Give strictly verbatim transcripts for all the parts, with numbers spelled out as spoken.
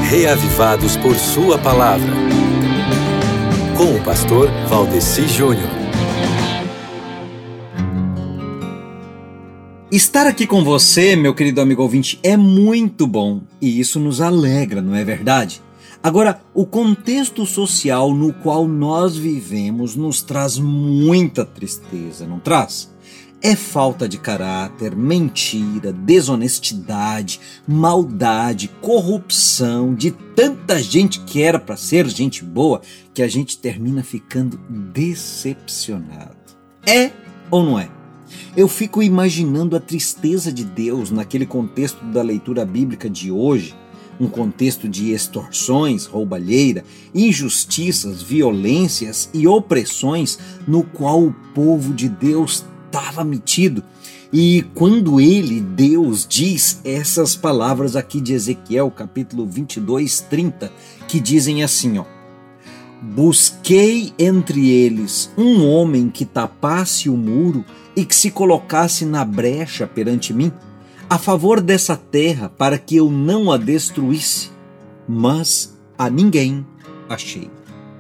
Reavivados por Sua Palavra, com o pastor Valdeci Júnior. Estar aqui com você, meu querido amigo ouvinte, é muito bom e isso nos alegra, não é verdade? Agora, o contexto social no qual nós vivemos nos traz muita tristeza, não traz? É falta de caráter, mentira, desonestidade, maldade, corrupção de tanta gente que era para ser gente boa que a gente termina ficando decepcionado. É ou não é? Eu fico imaginando a tristeza de Deus naquele contexto da leitura bíblica de hoje, um contexto de extorsões, roubalheira, injustiças, violências e opressões no qual o povo de Deus estava metido. E quando ele, Deus, diz essas palavras aqui de Ezequiel, capítulo vinte e dois, trinta, que dizem assim, ó: busquei entre eles um homem que tapasse o muro e que se colocasse na brecha perante mim, a favor dessa terra, para que eu não a destruísse, mas a ninguém achei.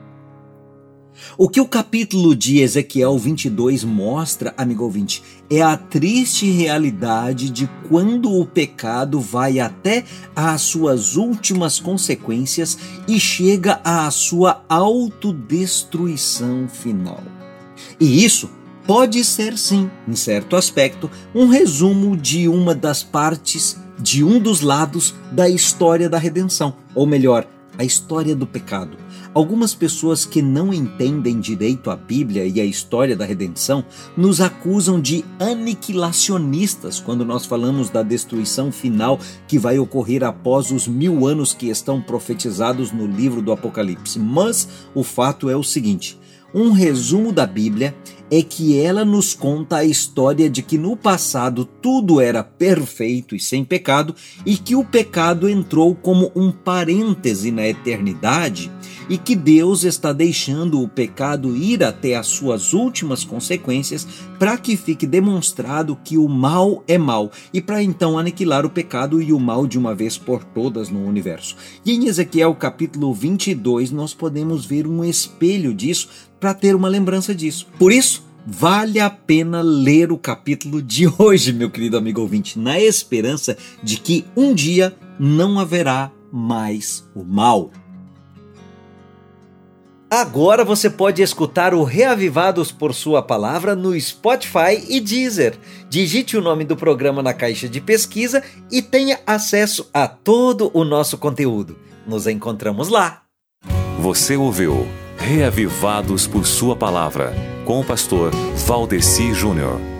O que o capítulo de Ezequiel vinte e dois mostra, amigo ouvinte, é a triste realidade de quando o pecado vai até às suas últimas consequências e chega à sua autodestruição final. E isso pode ser, sim, em certo aspecto, um resumo de uma das partes, de um dos lados da história da redenção, ou melhor, a história do pecado. Algumas pessoas que não entendem direito a Bíblia e a história da redenção nos acusam de aniquilacionistas quando nós falamos da destruição final que vai ocorrer após os mil anos que estão profetizados no livro do Apocalipse. Mas o fato é o seguinte: um resumo da Bíblia é que ela nos conta a história de que no passado tudo era perfeito e sem pecado e que o pecado entrou como um parêntese na eternidade e que Deus está deixando o pecado ir até as suas últimas consequências para que fique demonstrado que o mal é mal e para então aniquilar o pecado e o mal de uma vez por todas no universo. E em Ezequiel capítulo vinte e dois nós podemos ver um espelho disso para ter uma lembrança disso. Por isso, vale a pena ler o capítulo de hoje, meu querido amigo ouvinte, na esperança de que um dia não haverá mais o mal. Agora você pode escutar o Reavivados por Sua Palavra no Spotify e Deezer. Digite o nome do programa na caixa de pesquisa e tenha acesso a todo o nosso conteúdo. Nos encontramos lá. Você ouviu Reavivados por Sua Palavra, com o pastor Valdeci Júnior.